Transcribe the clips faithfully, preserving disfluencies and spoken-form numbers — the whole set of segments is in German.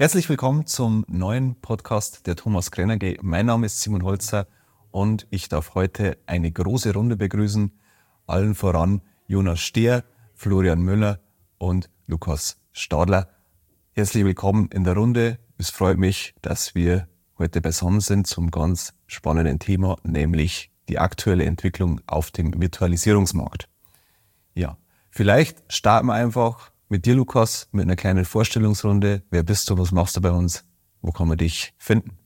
Herzlich willkommen zum neuen Podcast der Thomas Krenner G. Mein Name ist Simon Holzer und ich darf heute eine große Runde begrüßen. Allen voran Jonas Stehr, Florian Müller und Lukas Stadler. Herzlich willkommen in der Runde. Es freut mich, dass wir heute beisammen sind zum ganz spannenden Thema, nämlich die aktuelle Entwicklung auf dem Virtualisierungsmarkt. Ja, vielleicht starten wir einfach mit dir, Lukas, mit einer kleinen Vorstellungsrunde. Wer bist du, was machst du bei uns, wo kann man dich finden?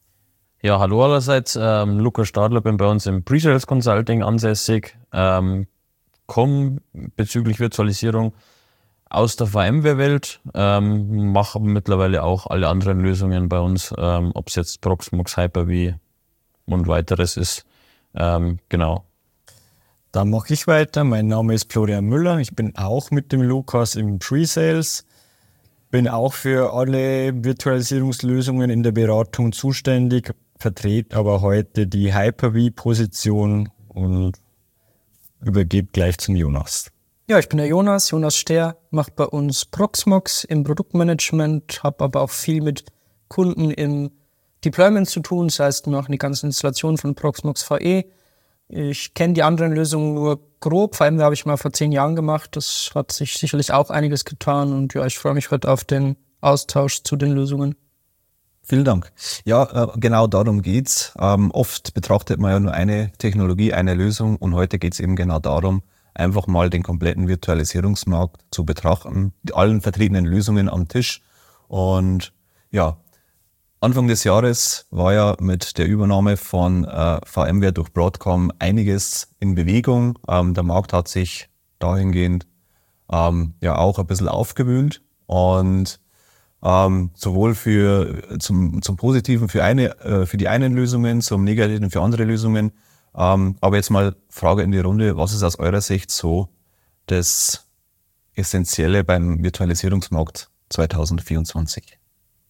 Ja, hallo allerseits, ähm, Lukas Stadler, bin bei uns im Pre-Sales Consulting ansässig, ähm, komme bezüglich Virtualisierung aus der VMware-Welt, ähm, mache mittlerweile auch alle anderen Lösungen bei uns, ähm, ob es jetzt Proxmox, Hyper-V und weiteres ist, ähm, genau. Dann mache ich weiter. Mein Name ist Florian Müller. Ich bin auch mit dem Lukas im Pre-Sales. Bin auch für alle Virtualisierungslösungen in der Beratung zuständig, vertrete aber heute die Hyper-V-Position und übergebe gleich zum Jonas. Ja, ich bin der Jonas, Jonas Stehr, mache bei uns Proxmox im Produktmanagement, habe aber auch viel mit Kunden im Deployment zu tun, das heißt noch eine ganze Installation von Proxmox V E. Ich kenne die anderen Lösungen nur grob, vor allem habe ich mal vor zehn Jahren gemacht. Das hat sich sicherlich auch einiges getan und ja, ich freue mich heute auf den Austausch zu den Lösungen. Vielen Dank. Ja, äh, genau darum geht's. Ähm, oft betrachtet man ja nur eine Technologie, eine Lösung und heute geht's eben genau darum, einfach mal den kompletten Virtualisierungsmarkt zu betrachten, die allen vertretenen Lösungen am Tisch. Und ja, Anfang des Jahres war ja mit der Übernahme von äh, VMware durch Broadcom einiges in Bewegung. Ähm, der Markt hat sich dahingehend ähm, ja auch ein bisschen aufgewühlt und ähm, sowohl für zum zum Positiven für eine äh, für die einen Lösungen, zum Negativen für andere Lösungen. Ähm, aber jetzt mal Frage in die Runde: Was ist aus eurer Sicht so das Essentielle beim Virtualisierungsmarkt zwanzig vierundzwanzig?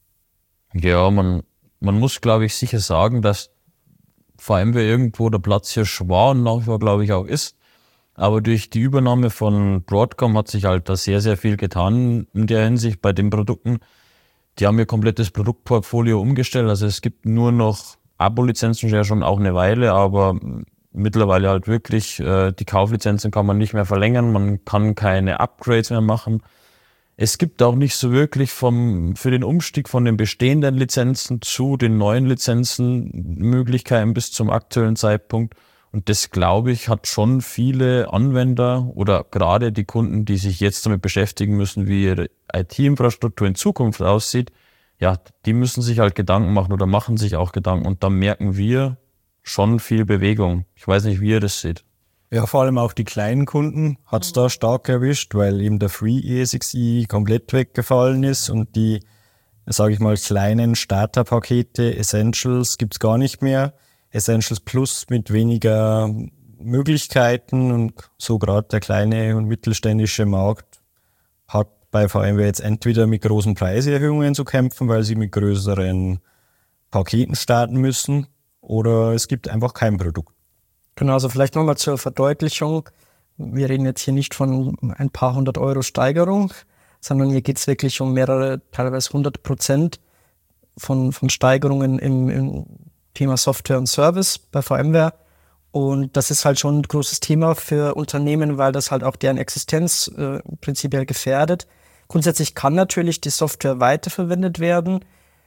Ja, man, man muss, glaube ich, sicher sagen, dass VMware irgendwo der Platz hier war und nach wie vor, glaube ich, auch ist. Aber durch die Übernahme von Broadcom hat sich halt da sehr, sehr viel getan in der Hinsicht bei den Produkten. Die haben ihr komplettes Produktportfolio umgestellt. Also es gibt nur noch Abo-Lizenzen, ja schon auch eine Weile, aber mittlerweile halt wirklich, äh, die Kauflizenzen kann man nicht mehr verlängern, man kann keine Upgrades mehr machen. Es gibt auch nicht so wirklich vom, für den Umstieg von den bestehenden Lizenzen zu den neuen Lizenzen Möglichkeiten bis zum aktuellen Zeitpunkt. Und das, glaube ich, hat schon viele Anwender oder gerade die Kunden, die sich jetzt damit beschäftigen müssen, wie ihre I T-Infrastruktur in Zukunft aussieht, ja, die müssen sich halt Gedanken machen oder machen sich auch Gedanken. Und da merken wir schon viel Bewegung. Ich weiß nicht, wie ihr das seht. Ja, vor allem auch die kleinen Kunden hat es da stark erwischt, weil eben der Free E S X i komplett weggefallen ist und die, sage ich mal, kleinen Starterpakete, Essentials gibt's gar nicht mehr. Essentials Plus mit weniger Möglichkeiten und so gerade der kleine und mittelständische Markt hat bei VMware jetzt entweder mit großen Preiserhöhungen zu kämpfen, weil sie mit größeren Paketen starten müssen, oder es gibt einfach kein Produkt. Genau, also vielleicht nochmal zur Verdeutlichung. Wir reden jetzt hier nicht von ein paar hundert Euro Steigerung, sondern hier geht es wirklich um mehrere, teilweise hundert Prozent von, von Steigerungen im, im Thema Software und Service bei VMware. Und das ist halt schon ein großes Thema für Unternehmen, weil das halt auch deren Existenz äh, prinzipiell gefährdet. Grundsätzlich kann natürlich die Software weiterverwendet werden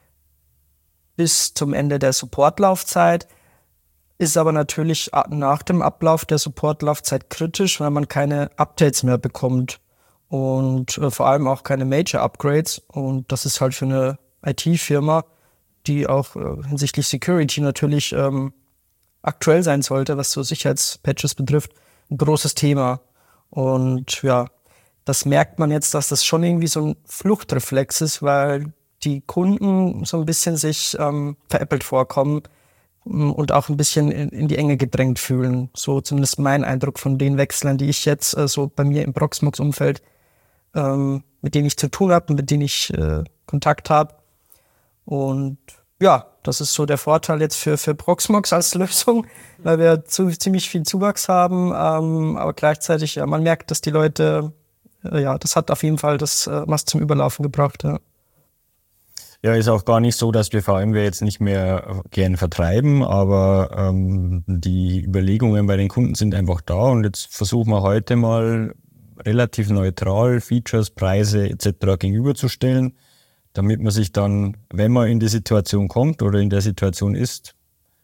bis zum Ende der Supportlaufzeit. Ist aber natürlich nach dem Ablauf der Supportlaufzeit kritisch, weil man keine Updates mehr bekommt und äh, vor allem auch keine Major-Upgrades. Und das ist halt für eine I T-Firma, die auch äh, hinsichtlich Security natürlich ähm, aktuell sein sollte, was so Sicherheitspatches betrifft, ein großes Thema. Und ja, das merkt man jetzt, dass das schon irgendwie so ein Fluchtreflex ist, weil die Kunden so ein bisschen sich ähm, veräppelt vorkommen und auch ein bisschen in, in die Enge gedrängt fühlen. So zumindest mein Eindruck von den Wechseln, die ich jetzt äh, so bei mir im Proxmox-Umfeld, ähm, mit denen ich zu tun habe und mit denen ich äh, Kontakt habe. Und ja, das ist so der Vorteil jetzt für, für Proxmox als Lösung, weil wir zu, ziemlich viel Zuwachs haben, ähm, aber gleichzeitig, ja, man merkt, dass die Leute, äh, ja, das hat auf jeden Fall das äh, was zum Überlaufen gebracht, ja. Ja, ist auch gar nicht so, dass wir VMware jetzt nicht mehr gern vertreiben, aber ähm, die Überlegungen bei den Kunden sind einfach da und jetzt versuchen wir heute mal relativ neutral Features, Preise et cetera gegenüberzustellen, damit man sich dann, wenn man in die Situation kommt oder in der Situation ist,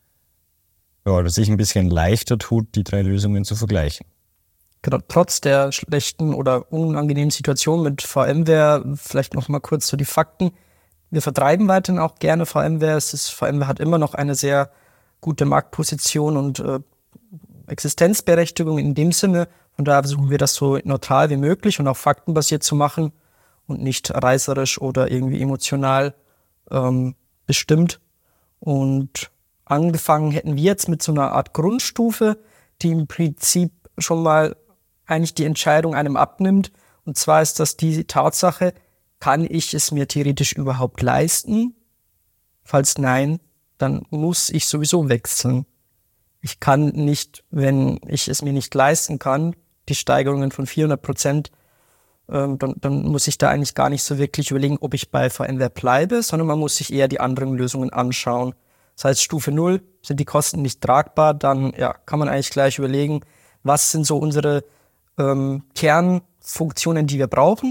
ja, dass sich ein bisschen leichter tut, die drei Lösungen zu vergleichen. Genau, trotz der schlechten oder unangenehmen Situation mit VMware, vielleicht noch mal kurz zu die Fakten. Wir vertreiben weiterhin auch gerne VMware. Es ist, VMware hat immer noch eine sehr gute Marktposition und äh, Existenzberechtigung in dem Sinne. Von daher versuchen wir das so neutral wie möglich und auch faktenbasiert zu machen und nicht reißerisch oder irgendwie emotional ähm, bestimmt. Und angefangen hätten wir jetzt mit so einer Art Grundstufe, die im Prinzip schon mal eigentlich die Entscheidung einem abnimmt. Und zwar ist das die Tatsache, kann ich es mir theoretisch überhaupt leisten? Falls nein, dann muss ich sowieso wechseln. Ich kann nicht, wenn ich es mir nicht leisten kann, die Steigerungen von vierhundert Prozent, ähm, dann, dann muss ich da eigentlich gar nicht so wirklich überlegen, ob ich bei VMware bleibe, sondern man muss sich eher die anderen Lösungen anschauen. Das heißt, Stufe null sind die Kosten nicht tragbar, dann ja, kann man eigentlich gleich überlegen, was sind so unsere ähm, Kernfunktionen, die wir brauchen.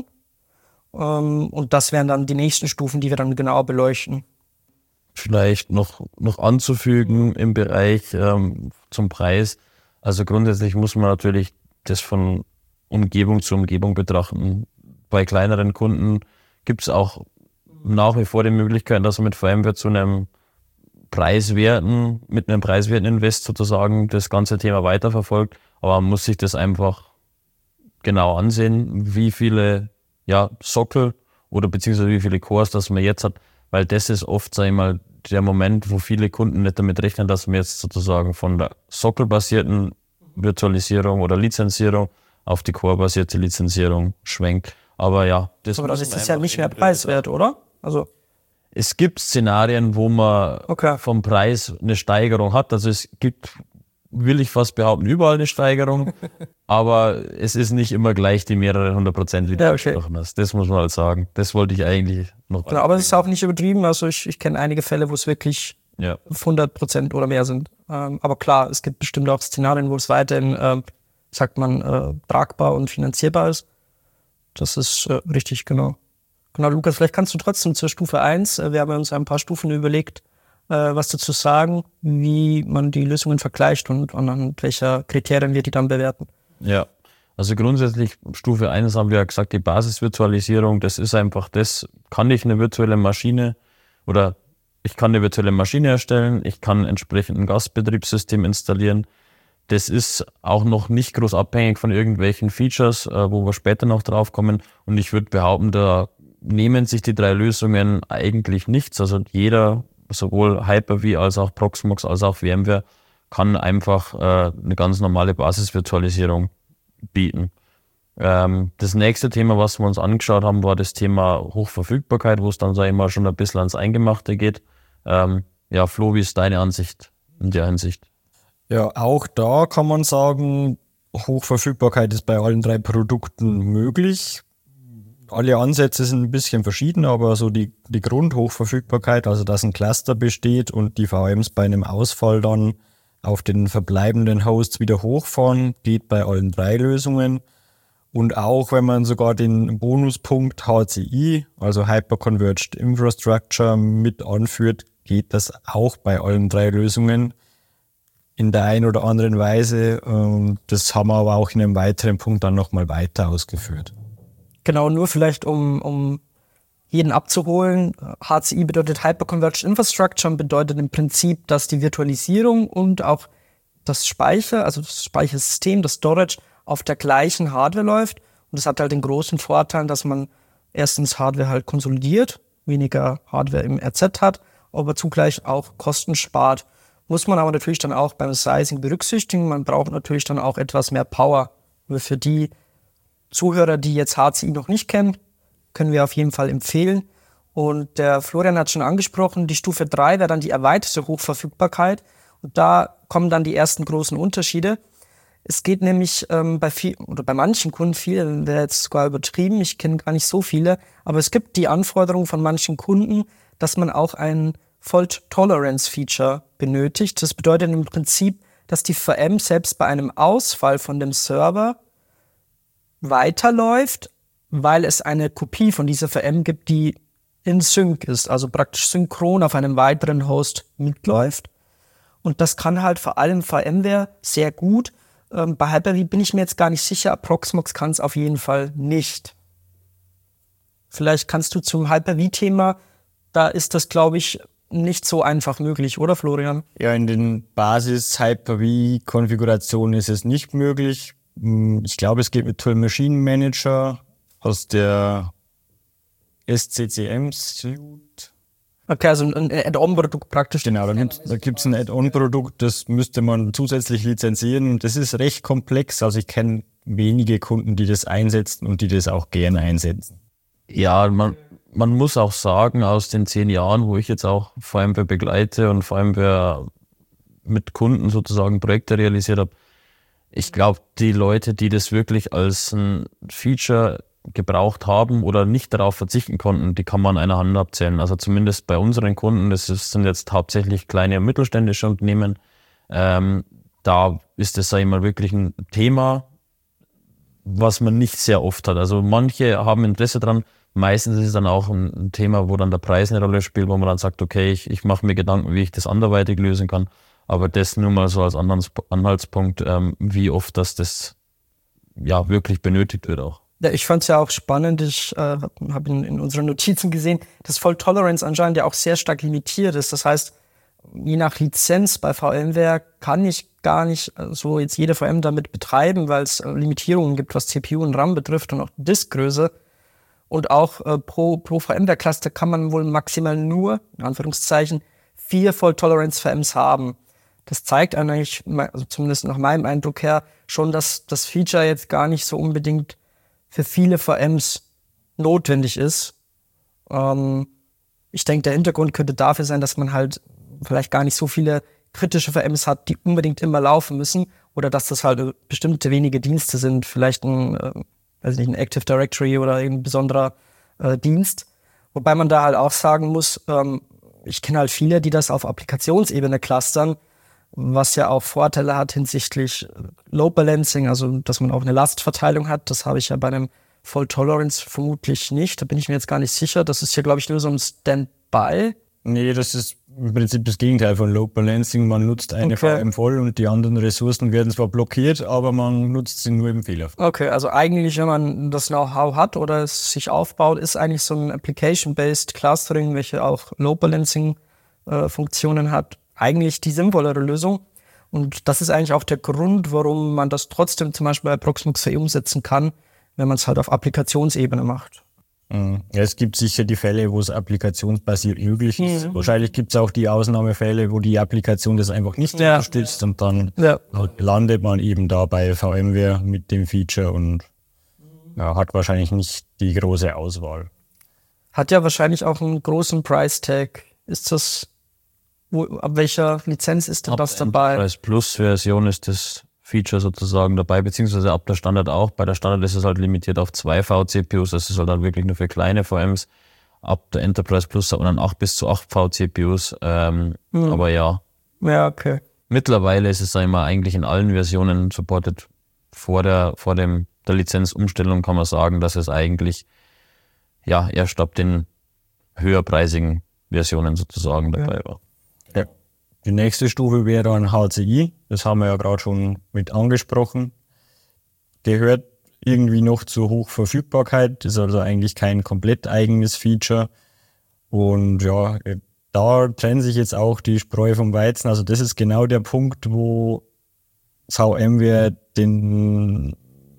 Und das wären dann die nächsten Stufen, die wir dann genau beleuchten. Vielleicht noch, noch anzufügen im Bereich ähm, zum Preis. Also grundsätzlich muss man natürlich das von Umgebung zu Umgebung betrachten. Bei kleineren Kunden gibt es auch nach wie vor die Möglichkeit, dass man mit VMware zu einem preiswerten, mit einem preiswerten Invest sozusagen das ganze Thema weiterverfolgt. Aber man muss sich das einfach genau ansehen, wie viele ja, Sockel oder beziehungsweise wie viele Cores, das man jetzt hat, weil das ist oft, sag ich mal, der Moment, wo viele Kunden nicht damit rechnen, dass man jetzt sozusagen von der sockelbasierten Virtualisierung oder Lizenzierung auf die Core-basierte Lizenzierung schwenkt. Aber ja, das Aber das ist ja nicht mehr preiswert, oder? Also es gibt Szenarien, wo man okay. vom Preis eine Steigerung hat. Also es gibt, will ich fast behaupten, überall eine Steigerung. Aber es ist nicht immer gleich die mehrere hundert Prozent, wie du ja, okay. gesprochen hast. Das muss man halt sagen. Das wollte ich eigentlich noch. Genau, aber es ist auch nicht übertrieben. Also ich, ich kenne einige Fälle, wo es wirklich ja. hundert Prozent oder mehr sind. Ähm, aber klar, es gibt bestimmt auch Szenarien, wo es weiterhin, äh, sagt man, äh, tragbar und finanzierbar ist. Das ist äh, richtig, genau. Genau, Lukas, vielleicht kannst du trotzdem zur Stufe eins, äh, wir haben uns ein paar Stufen überlegt, äh, was dazu sagen, wie man die Lösungen vergleicht und anhand welcher Kriterien wir die dann bewerten. Ja, also grundsätzlich Stufe eins haben wir ja gesagt, die Basisvirtualisierung, das ist einfach das, kann ich eine virtuelle Maschine oder ich kann eine virtuelle Maschine erstellen, ich kann entsprechend ein Gastbetriebssystem installieren. Das ist auch noch nicht groß abhängig von irgendwelchen Features, äh, wo wir später noch drauf kommen. Und ich würde behaupten, da nehmen sich die drei Lösungen eigentlich nichts. Also jeder, sowohl Hyper-V als auch Proxmox als auch VMware, kann einfach äh, eine ganz normale Basisvirtualisierung bieten. Ähm, das nächste Thema, was wir uns angeschaut haben, war das Thema Hochverfügbarkeit, wo es dann, sag ich mal, schon ein bisschen ans Eingemachte geht. Ähm, ja, Flo, wie ist deine Ansicht in der Hinsicht? Ja, auch da kann man sagen, Hochverfügbarkeit ist bei allen drei Produkten möglich. Alle Ansätze sind ein bisschen verschieden, aber so die, die Grundhochverfügbarkeit, also dass ein Cluster besteht und die V Ms bei einem Ausfall dann auf den verbleibenden Hosts wieder hochfahren, geht bei allen drei Lösungen. Und auch wenn man sogar den Bonuspunkt H C I, also Hyperconverged Infrastructure, mit anführt, geht das auch bei allen drei Lösungen in der einen oder anderen Weise. Das haben wir aber auch in einem weiteren Punkt dann nochmal weiter ausgeführt. Genau, nur vielleicht um, um jeden abzuholen. H C I bedeutet Hyperconverged Infrastructure und bedeutet im Prinzip, dass die Virtualisierung und auch das Speicher, also das Speichersystem, das Storage auf der gleichen Hardware läuft. Und das hat halt den großen Vorteil, dass man erstens Hardware halt konsolidiert, weniger Hardware im R Z hat, aber zugleich auch Kosten spart. Muss man aber natürlich dann auch beim Sizing berücksichtigen. Man braucht natürlich dann auch etwas mehr Power. Für die Zuhörer, die jetzt H C I noch nicht kennen, können wir auf jeden Fall empfehlen. Und der Florian hat schon angesprochen, die Stufe drei wäre dann die erweiterte Hochverfügbarkeit. Und da kommen dann die ersten großen Unterschiede. Es geht nämlich ähm, bei viel, oder bei manchen Kunden, viele wäre jetzt sogar übertrieben, ich kenne gar nicht so viele, aber es gibt die Anforderung von manchen Kunden, dass man auch ein Fault-Tolerance-Feature benötigt. Das bedeutet im Prinzip, dass die V M selbst bei einem Ausfall von dem Server weiterläuft, weil es eine Kopie von dieser V M gibt, die in Sync ist, also praktisch synchron auf einem weiteren Host mitläuft. Und das kann halt vor allem VMware sehr gut. Ähm, bei Hyper-V bin ich mir jetzt gar nicht sicher, Proxmox kann es auf jeden Fall nicht. Vielleicht kannst du zum Hyper-V-Thema, da ist das, glaube ich, nicht so einfach möglich, oder Florian? Ja, in den Basis-Hyper-V-Konfigurationen ist es nicht möglich. Ich glaube, es geht mit Tool Machine Manager aus der S C C M-Suite. Okay, also ein Add-on-Produkt praktisch. Genau, da gibt es ein Add-on-Produkt, das müsste man zusätzlich lizenzieren. Und das ist recht komplex. Also ich kenne wenige Kunden, die das einsetzen und die das auch gerne einsetzen. Ja, man, man muss auch sagen, aus den zehn Jahren, wo ich jetzt auch VMware begleite und VMware mit Kunden sozusagen Projekte realisiert habe, ich glaube, die Leute, die das wirklich als ein Feature gebraucht haben oder nicht darauf verzichten konnten, die kann man an einer Hand abzählen. Also zumindest bei unseren Kunden, das ist, sind jetzt hauptsächlich kleine und mittelständische Unternehmen, ähm, da ist das, sag ich mal, wirklich ein Thema, was man nicht sehr oft hat. Also manche haben Interesse dran, meistens ist es dann auch ein, ein Thema, wo dann der Preis eine Rolle spielt, wo man dann sagt, okay, ich, ich mache mir Gedanken, wie ich das anderweitig lösen kann. Aber das nur mal so als Anhaltspunkt, ähm, wie oft das, das ja wirklich benötigt wird auch. Ja, ich fand es ja auch spannend, ich äh, habe in, in unseren Notizen gesehen, dass Fault Tolerance anscheinend ja auch sehr stark limitiert ist. Das heißt, je nach Lizenz bei VMware kann ich gar nicht so jetzt jede V M damit betreiben, weil es äh, Limitierungen gibt, was C P U und RAM betrifft und auch die Diskgröße. Und auch äh, pro, pro VMware-Cluster kann man wohl maximal nur, in Anführungszeichen, vier Fault Tolerance V Ms haben. Das zeigt eigentlich, also zumindest nach meinem Eindruck her, schon, dass das Feature jetzt gar nicht so unbedingt für viele V Ms notwendig ist. Ähm, ich denke, der Hintergrund könnte dafür sein, dass man halt vielleicht gar nicht so viele kritische V Ms hat, die unbedingt immer laufen müssen, oder dass das halt bestimmte wenige Dienste sind, vielleicht ein, äh, weiß nicht, ein Active Directory oder ein besonderer äh, Dienst. Wobei man da halt auch sagen muss, ähm, ich kenne halt viele, die das auf Applikationsebene clustern, was ja auch Vorteile hat hinsichtlich Load Balancing, also dass man auch eine Lastverteilung hat. Das habe ich ja bei einem Fault Tolerance vermutlich nicht. Da bin ich mir jetzt gar nicht sicher. Das ist ja, glaube ich, nur so ein Standby. Nee, das ist im Prinzip das Gegenteil von Load Balancing. Man nutzt eine Okay. V M voll und die anderen Ressourcen werden zwar blockiert, aber man nutzt sie nur im Fehlerfall. Okay, also eigentlich, wenn man das Know-how hat oder es sich aufbaut, ist eigentlich so ein Application-Based Clustering, welche auch Load Balancing äh, Funktionen hat, eigentlich die sinnvollere Lösung. Und das ist eigentlich auch der Grund, warum man das trotzdem zum Beispiel bei Proxmox V E umsetzen kann, wenn man es halt auf Applikationsebene macht. Mhm. Ja, es gibt sicher die Fälle, wo es applikationsbasiert möglich ist. Mhm. Wahrscheinlich gibt es auch die Ausnahmefälle, wo die Applikation das einfach nicht Ja. unterstützt und dann Ja. landet man eben da bei VMware mit dem Feature und ja, hat wahrscheinlich nicht die große Auswahl. Hat ja wahrscheinlich auch einen großen Price-Tag. Ist das, wo, ab welcher Lizenz ist denn Ab das der dabei? Enterprise Plus Version ist das Feature sozusagen dabei, beziehungsweise ab der Standard auch. Bei der Standard ist es halt limitiert auf zwei V C P Us, das ist halt dann wirklich nur für kleine V Ms. Ab der Enterprise Plus hat man dann acht bis zu acht V C P Us. Ähm, Mhm. Aber ja, Ja, okay. mittlerweile ist es sag ich mal, eigentlich in allen Versionen supported. Vor der, vor dem, der Lizenzumstellung kann man sagen, dass es eigentlich ja erst ab den höherpreisigen Versionen sozusagen dabei war. Die nächste Stufe wäre dann H C I. Das haben wir ja gerade schon mit angesprochen. Gehört irgendwie noch zur Hochverfügbarkeit. Ist also eigentlich kein komplett eigenes Feature. Und ja, da trennen sich jetzt auch die Spreu vom Weizen. Also das ist genau der Punkt, wo VMware den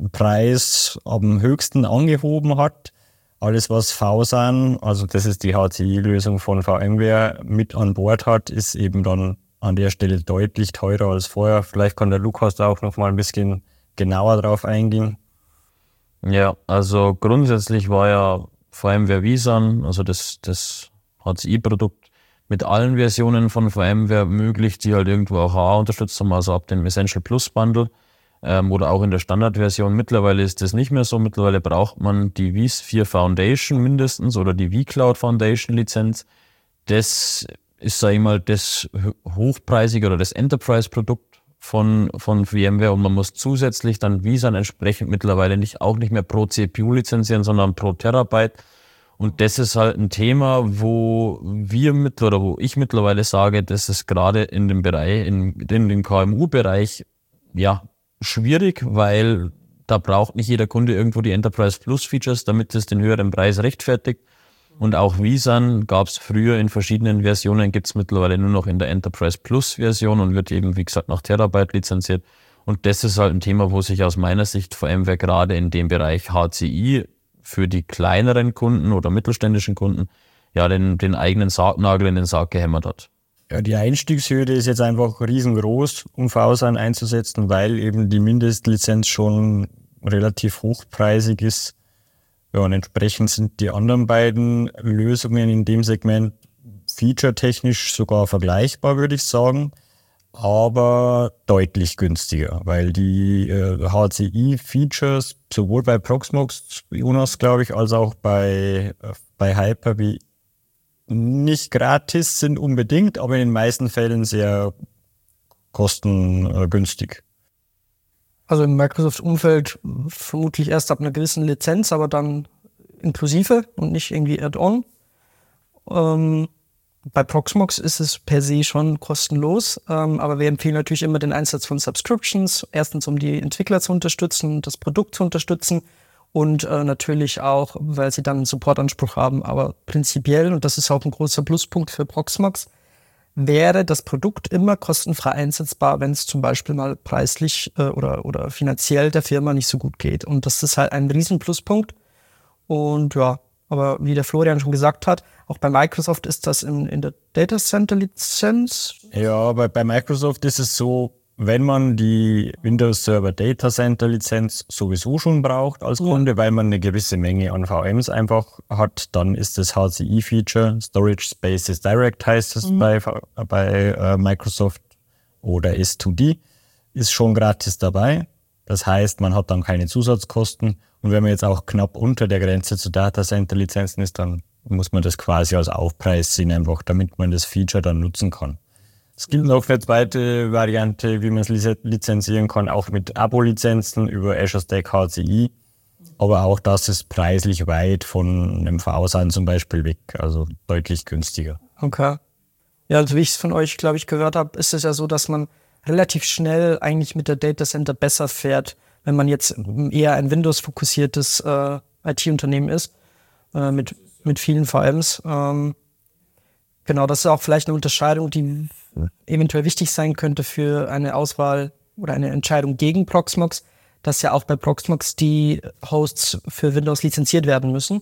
Preis am höchsten angehoben hat. Alles, was V S A N, also das ist die H C I-Lösung von VMware, mit an Bord hat, ist eben dann an der Stelle deutlich teurer als vorher. Vielleicht kann der Lukas da auch noch mal ein bisschen genauer drauf eingehen. Ja, also grundsätzlich war ja VMware vSAN, also das, das H C I-Produkt, mit allen Versionen von VMware möglich, die halt irgendwo auch H A unterstützt haben, also ab dem Essential Plus Bundle. ähm, oder auch in der Standardversion. Mittlerweile ist das nicht mehr so. Mittlerweile braucht man die vSphere Foundation mindestens oder die vCloud Foundation Lizenz. Das ist, sag ich mal, das hochpreisige oder das Enterprise-Produkt von, von VMware und man muss zusätzlich dann vSAN entsprechend mittlerweile nicht auch nicht mehr pro C P U lizenzieren, sondern pro Terabyte. Und das ist halt ein Thema, wo wir mit oder wo ich mittlerweile sage, das ist gerade in dem Bereich, in, in dem K M U-Bereich, ja, schwierig, weil da braucht nicht jeder Kunde irgendwo die Enterprise Plus Features, damit es den höheren Preis rechtfertigt. Und auch vSAN gab es früher in verschiedenen Versionen, gibt es mittlerweile nur noch in der Enterprise Plus Version und wird eben, wie gesagt, nach Terabyte lizenziert. Und das ist halt ein Thema, wo sich aus meiner Sicht VMware gerade in dem Bereich H C I für die kleineren Kunden oder mittelständischen Kunden ja den, den eigenen Sargnagel in den Sarg gehämmert hat. Ja, die Einstiegshürde ist jetzt einfach riesengroß, um vSAN einzusetzen, weil eben die Mindestlizenz schon relativ hochpreisig ist. Ja, und entsprechend sind die anderen beiden Lösungen in dem Segment featuretechnisch sogar vergleichbar, würde ich sagen, aber deutlich günstiger, weil die äh, H C I-Features sowohl bei Proxmox, Jonas, glaube ich, als auch bei, äh, bei Hyper-V nicht gratis sind unbedingt, aber in den meisten Fällen sehr kostengünstig. Also im Microsoft-Umfeld vermutlich erst ab einer gewissen Lizenz, aber dann inklusive und nicht irgendwie Add-on. Ähm, bei Proxmox ist es per se schon kostenlos, ähm, aber wir empfehlen natürlich immer den Einsatz von Subscriptions. Erstens, um die Entwickler zu unterstützen, das Produkt zu unterstützen und äh, natürlich auch, weil sie dann einen Supportanspruch haben. Aber prinzipiell, und das ist auch ein großer Pluspunkt für Proxmox, wäre das Produkt immer kostenfrei einsetzbar, wenn es zum Beispiel mal preislich äh, oder, oder finanziell der Firma nicht so gut geht. Und das ist halt ein riesen Pluspunkt. Und ja, aber wie der Florian schon gesagt hat, auch bei Microsoft ist das in, in der Data Center Lizenz. Ja, aber bei Microsoft ist es so, wenn man die Windows Server Data Center Lizenz sowieso schon braucht als Kunde, ja, weil man eine gewisse Menge an V Ms einfach hat, dann ist das H C I-Feature, Storage Spaces Direct heißt es mhm. bei, bei äh, Microsoft oder S zwei D, ist schon gratis dabei. Das heißt, man hat dann keine Zusatzkosten. Und wenn man jetzt auch knapp unter der Grenze zu Data Center Lizenzen ist, dann muss man das quasi als Aufpreis sehen, einfach damit man das Feature dann nutzen kann. Es gilt noch für eine zweite Variante, wie man es lizenzieren kann, auch mit Abo-Lizenzen über Azure Stack H C I. Aber auch das ist preislich weit von einem vSAN zum Beispiel weg, also deutlich günstiger. Okay. Ja, also wie ich es von euch, glaube ich, gehört habe, ist es ja so, dass man relativ schnell eigentlich mit der Data Center besser fährt, wenn man jetzt eher ein Windows-fokussiertes äh, I T-Unternehmen ist, äh, mit, mit vielen V Ms. Ähm, genau, das ist auch vielleicht eine Unterscheidung, die eventuell wichtig sein könnte für eine Auswahl oder eine Entscheidung gegen Proxmox, dass ja auch bei Proxmox die Hosts für Windows lizenziert werden müssen.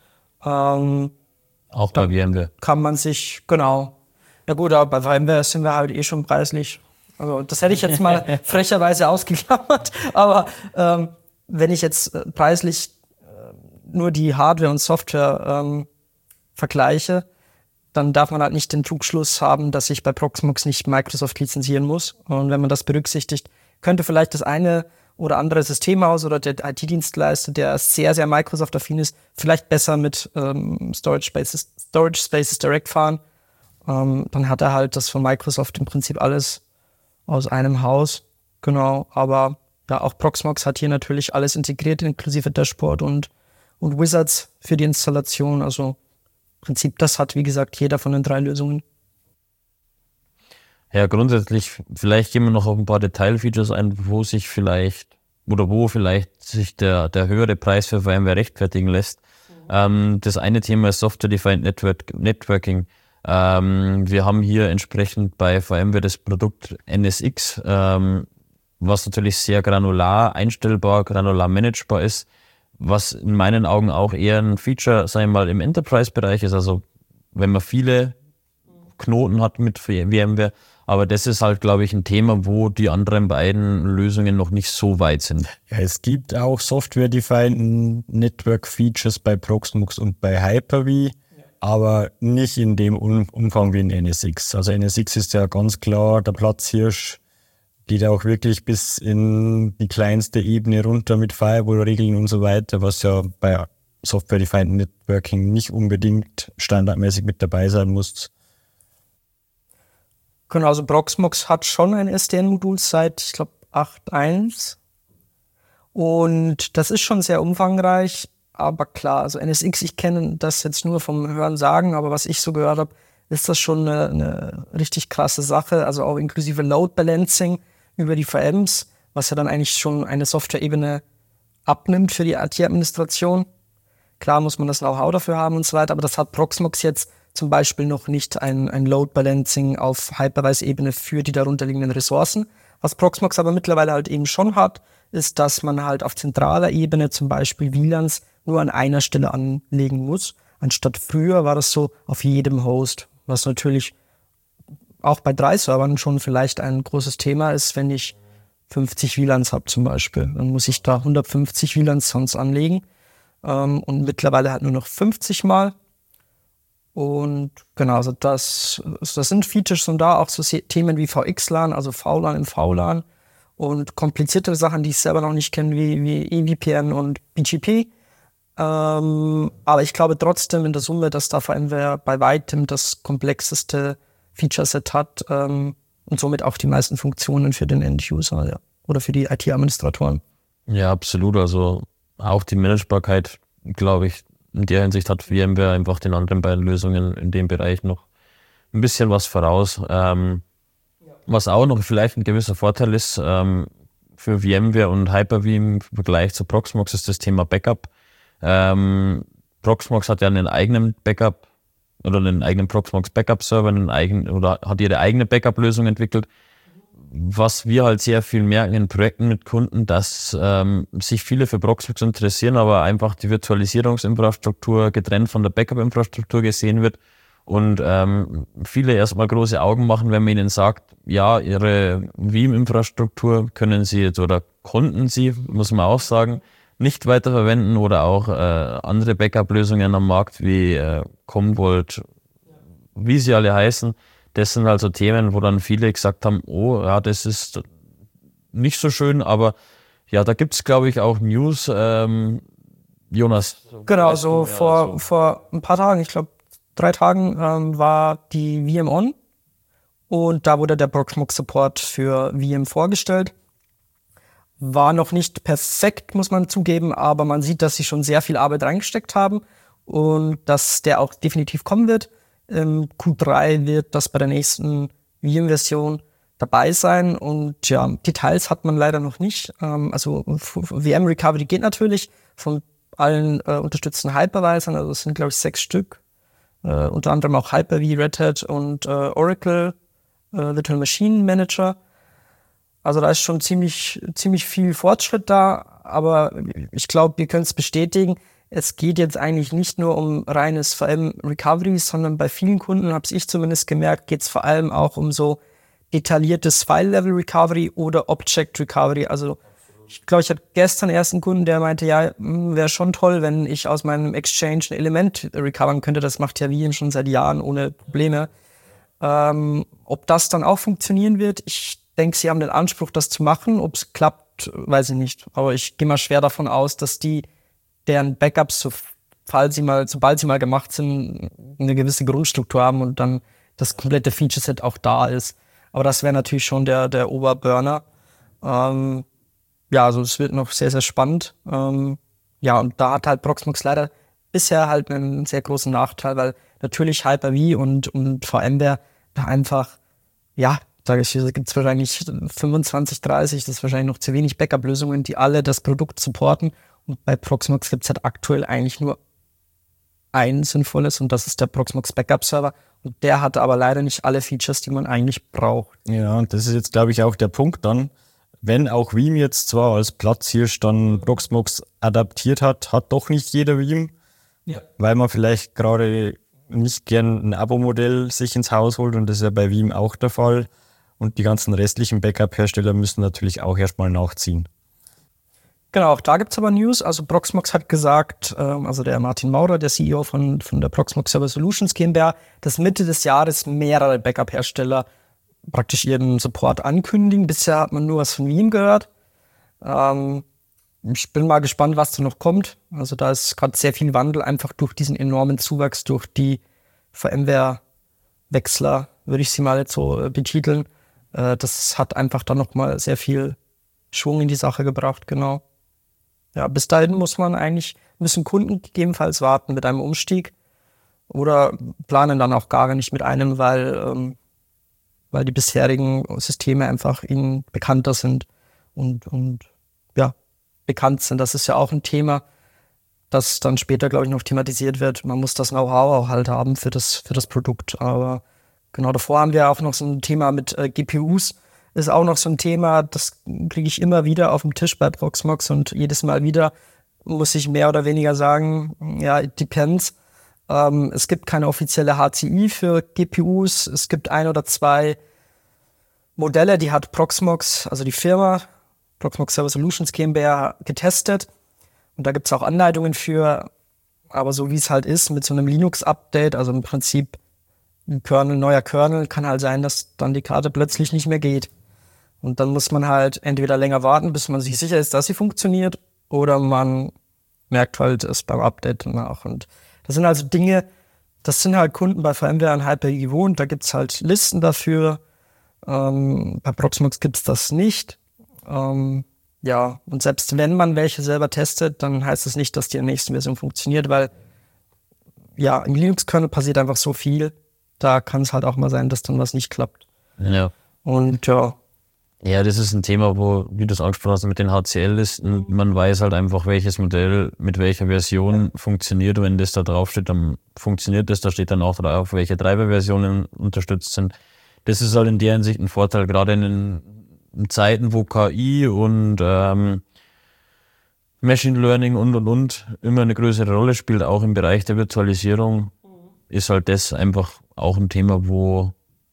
Ähm, auch bei VMware. Kann man sich, genau. Ja gut, aber bei VMware sind wir halt eh schon preislich. Also das hätte ich jetzt mal frecherweise ausgeklammert. Aber ähm, wenn ich jetzt äh, preislich äh, nur die Hardware und Software ähm, vergleiche, dann darf man halt nicht den Trugschluss haben, dass ich bei Proxmox nicht Microsoft lizenzieren muss. Und wenn man das berücksichtigt, könnte vielleicht das eine oder andere Systemhaus oder der I T-Dienstleister, der sehr, sehr Microsoft-affin ist, vielleicht besser mit ähm, Storage Spaces, Storage Spaces Direct fahren. Ähm, dann hat er halt das von Microsoft im Prinzip alles aus einem Haus. Genau, aber ja, auch Proxmox hat hier natürlich alles integriert, inklusive Dashboard und, und Wizards für die Installation. Also im Prinzip, das hat, wie gesagt, jeder von den drei Lösungen. Ja, grundsätzlich, vielleicht gehen wir noch auf ein paar Detailfeatures ein, wo sich vielleicht, oder wo vielleicht sich der, der höhere Preis für VMware rechtfertigen lässt. Mhm. Ähm, das eine Thema ist Software-Defined Network, Networking. Ähm, wir haben hier entsprechend bei VMware das Produkt N S X, ähm, was natürlich sehr granular einstellbar, granular managebar ist, was in meinen Augen auch eher ein Feature, sagen wir mal, im Enterprise-Bereich ist, also wenn man viele Knoten hat mit VMware, aber das ist halt, glaube ich, ein Thema, wo die anderen beiden Lösungen noch nicht so weit sind. Ja, es gibt auch Software-Defined Network Features bei Proxmox und bei Hyper-V, aber nicht in dem Umfang wie in N S X. Also N S X ist ja ganz klar der Platzhirsch, geht auch wirklich bis in die kleinste Ebene runter mit Firewall-Regeln und so weiter, was ja bei Software-Defined Networking nicht unbedingt standardmäßig mit dabei sein muss. Genau, also Proxmox hat schon ein S D N-Modul seit, ich glaube, acht Punkt eins. Und das ist schon sehr umfangreich, aber klar, also N S X, ich kenne das jetzt nur vom Hören sagen, aber was ich so gehört habe, ist das schon eine, eine richtig krasse Sache, also auch inklusive Load Balancing über die V Ms, was ja dann eigentlich schon eine Software-Ebene abnimmt für die I T-Administration. Klar muss man das Know-how dafür haben und so weiter, aber das hat Proxmox jetzt zum Beispiel noch nicht, ein, ein Load Balancing auf Hypervisor-Ebene für die darunterliegenden Ressourcen. Was Proxmox aber mittlerweile halt eben schon hat, ist, dass man halt auf zentraler Ebene zum Beispiel W L A Ns nur an einer Stelle anlegen muss. Anstatt früher war das so auf jedem Host, was natürlich auch bei drei Servern schon vielleicht ein großes Thema ist, wenn ich fünfzig W L A Ns habe zum Beispiel. Dann muss ich da hundertfünfzig W L A Ns sonst anlegen ähm, und mittlerweile halt nur noch fünfzig Mal. Und genau, also das, das sind Features und da auch so Themen wie V X LAN, also V LAN im V LAN und kompliziertere Sachen, die ich selber noch nicht kenne, wie, wie E V P N und B G P. Ähm, aber ich glaube trotzdem in der Summe, dass da VMware bei weitem das komplexeste Feature-Set hat ähm, und somit auch die meisten Funktionen für den End-User, ja, oder für die I T-Administratoren. Ja, absolut. Also auch die Managebarkeit, glaube ich, in der Hinsicht hat VMware einfach den anderen beiden Lösungen in dem Bereich noch ein bisschen was voraus. Ähm, ja. Was auch noch vielleicht ein gewisser Vorteil ist ähm, für VMware und Hyper-V im Vergleich zu Proxmox ist das Thema Backup. Ähm, Proxmox hat ja einen eigenen Backup oder einen eigenen Proxmox Backup-Server, einen eigenen, oder hat ihre eigene Backup-Lösung entwickelt. Was wir halt sehr viel merken in Projekten mit Kunden, dass ähm, sich viele für Proxmox interessieren, aber einfach die Virtualisierungsinfrastruktur getrennt von der Backup-Infrastruktur gesehen wird und ähm, viele erstmal große Augen machen, wenn man ihnen sagt, ja, ihre V I M-Infrastruktur können sie jetzt oder konnten sie, muss man auch sagen, nicht weiterverwenden oder auch äh, andere Backup-Lösungen am Markt wie äh, Commvault, wie sie alle heißen. Das sind also Themen, wo dann viele gesagt haben, oh, ja, das ist nicht so schön, aber ja, da gibt's, glaube ich, auch News. Ähm, Jonas. Genau, so vor, so. vor ein paar Tagen, ich glaube drei Tagen, ähm, war die V M On und da wurde der Proxmox Support für V M vorgestellt. War noch nicht perfekt, muss man zugeben, aber man sieht, dass sie schon sehr viel Arbeit reingesteckt haben und dass der auch definitiv kommen wird. Im Q drei wird das bei der nächsten V M-Version dabei sein und ja, Details hat man leider noch nicht. Ähm, also V M-Recovery geht natürlich von allen äh, unterstützten Hypervisern, also es sind glaube ich sechs Stück, äh, unter anderem auch Hyper-V, Red Hat und äh, Oracle äh, Virtual Machine Manager. Also da ist schon ziemlich, ziemlich viel Fortschritt da, aber ich glaube, wir können es bestätigen, es geht jetzt eigentlich nicht nur um reines V M-Recovery, sondern bei vielen Kunden, habe ich zumindest gemerkt, geht es vor allem auch um so detailliertes File-Level-Recovery oder Object-Recovery. Also ich glaube, ich hatte gestern erst einen Kunden, der meinte, ja, wäre schon toll, wenn ich aus meinem Exchange ein Element recovern könnte. Das macht ja V M schon seit Jahren ohne Probleme. Ähm, ob das dann auch funktionieren wird, ich denke, sie haben den Anspruch, das zu machen. Ob es klappt, weiß ich nicht. Aber ich gehe mal schwer davon aus, dass die, deren Backups, so, falls sie mal, sobald sie mal gemacht sind, eine gewisse Grundstruktur haben und dann das komplette Feature-Set auch da ist. Aber das wäre natürlich schon der, der Oberburner. Ähm, ja, also es wird noch sehr, sehr spannend. Ähm, ja, und da hat halt Proxmox leider bisher halt einen sehr großen Nachteil, weil natürlich Hyper-V und, und VMware da einfach, ja, sage ich, da gibt es wahrscheinlich fünfundzwanzig, dreißig, das ist wahrscheinlich noch zu wenig Backup-Lösungen, die alle das Produkt supporten. Und bei Proxmox gibt es halt aktuell eigentlich nur ein sinnvolles und das ist der Proxmox Backup Server. Und der hat aber leider nicht alle Features, die man eigentlich braucht. Ja, und das ist jetzt, glaube ich, auch der Punkt dann, wenn auch Veeam jetzt zwar als Platzhirsch dann Proxmox adaptiert hat, hat doch nicht jeder Veeam, ja. Weil man vielleicht gerade nicht gern ein Abo-Modell sich ins Haus holt und das ist ja bei Veeam auch der Fall. Und die ganzen restlichen Backup-Hersteller müssen natürlich auch erstmal nachziehen. Genau, auch da gibt's aber News. Also Proxmox hat gesagt, ähm, also der Martin Maurer, der C E O von, von der Proxmox Server Solutions GmbH, dass Mitte des Jahres mehrere Backup-Hersteller praktisch ihren Support ankündigen. Bisher hat man nur was von Veeam gehört. Ähm, ich bin mal gespannt, was da noch kommt. Also da ist gerade sehr viel Wandel, einfach durch diesen enormen Zuwachs, durch die VMware-Wechsler, würde ich sie mal jetzt so äh, betiteln. Äh, das hat einfach dann nochmal sehr viel Schwung in die Sache gebracht, genau. Ja, bis dahin muss man eigentlich, müssen Kunden gegebenenfalls warten mit einem Umstieg oder planen dann auch gar nicht mit einem, weil, ähm, weil die bisherigen Systeme einfach ihnen bekannter sind und, und ja, bekannt sind. Das ist ja auch ein Thema, das dann später, glaube ich, noch thematisiert wird. Man muss das Know-how auch halt haben für das, für das Produkt. Aber genau davor haben wir auch noch so ein Thema mit äh, G P Us. Ist auch noch so ein Thema, das kriege ich immer wieder auf dem Tisch bei Proxmox und jedes Mal wieder muss ich mehr oder weniger sagen, ja, it depends. Ähm, es gibt keine offizielle H C I für G P Us. Es gibt ein oder zwei Modelle, die hat Proxmox, also die Firma, Proxmox Server Solutions GmbH, getestet. Und da gibt es auch Anleitungen für, aber so wie es halt ist, mit so einem Linux-Update, also im Prinzip ein Kernel, neuer Kernel, kann halt sein, dass dann die Karte plötzlich nicht mehr geht. Und dann muss man halt entweder länger warten, bis man sich sicher ist, dass sie funktioniert, oder man merkt halt es beim Update danach. Und das sind also Dinge, das sind halt Kunden bei VMware und Hyper-V gewohnt, da gibt's halt Listen dafür. Ähm, bei Proxmox gibt's das nicht. Ähm, ja, und selbst wenn man welche selber testet, dann heißt das nicht, dass die in der nächsten Version funktioniert, weil ja, im Linux-Kernel passiert einfach so viel. Da kann es halt auch mal sein, dass dann was nicht klappt. Ja. Und ja. Ja, das ist ein Thema, wo, wie du es angesprochen hast, mit den H C L-Listen, man weiß halt einfach, welches Modell mit welcher Version funktioniert. Wenn das da draufsteht, dann funktioniert das. Da steht dann auch drauf, welche Treiberversionen unterstützt sind. Das ist halt in der Hinsicht ein Vorteil, gerade in den in Zeiten, wo K I und ähm, Machine Learning und und und immer eine größere Rolle spielt, auch im Bereich der Virtualisierung, ist halt das einfach auch ein Thema, wo